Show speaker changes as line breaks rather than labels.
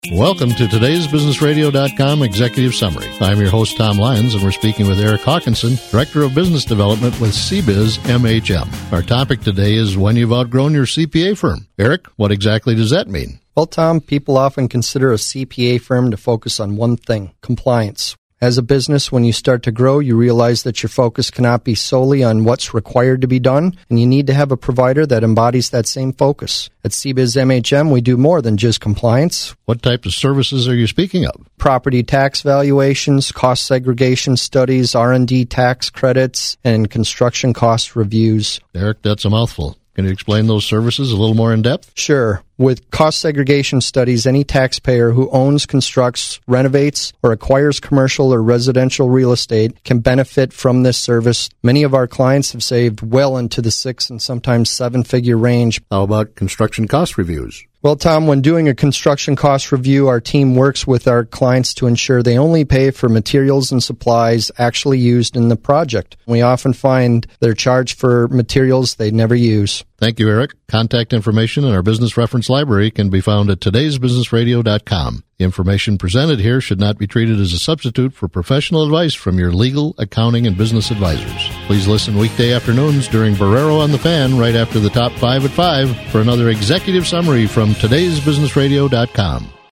Welcome to today's BusinessRadio.com Executive Summary. I'm your host, Tom Lyons, and we're speaking with Eric Hawkinson, Director of Business Development with CBiz MHM. Our topic today is when you've outgrown your CPA firm. Eric, what exactly does that mean?
Well, Tom, people often consider a CPA firm to focus on one thing, compliance. As a business, when you start to grow, you realize that your focus cannot be solely on what's required to be done, and you need to have a provider that embodies that same focus. At CBiz MHM, we do more than just compliance.
What type of services are you speaking of?
Property tax valuations, cost segregation studies, R&D tax credits, and construction cost reviews.
Eric, that's a mouthful. Can you explain those services a little more in depth?
Sure. With cost segregation studies, any taxpayer who owns, constructs, renovates, or acquires commercial or residential real estate can benefit from this service. Many of our clients have saved well into the 6- and sometimes 7-figure range.
How about construction cost reviews?
Well, Tom, when doing a construction cost review, our team works with our clients to ensure they only pay for materials and supplies actually used in the project. We often find they're charged for materials they never use.
Thank you, Eric. Contact information in our business reference library can be found at todaysbusinessradio.com. The information presented here should not be treated as a substitute for professional advice from your legal, accounting, and business advisors. Please listen weekday afternoons during Barrero on the Fan right after the top 5 at 5 for another executive summary from todaysbusinessradio.com.